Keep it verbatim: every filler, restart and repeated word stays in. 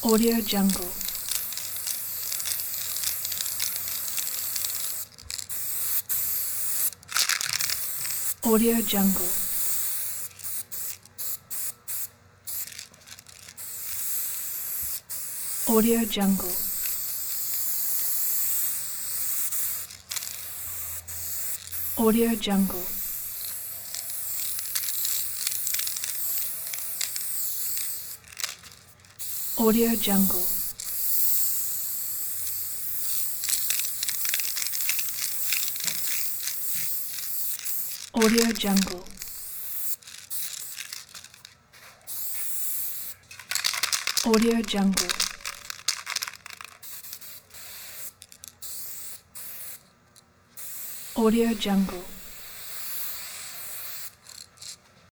Audio Jungle. Audio Jungle. Audio Jungle. Audio Jungle. Audio Jungle. Audio Jungle. Audio Jungle. Audio Jungle.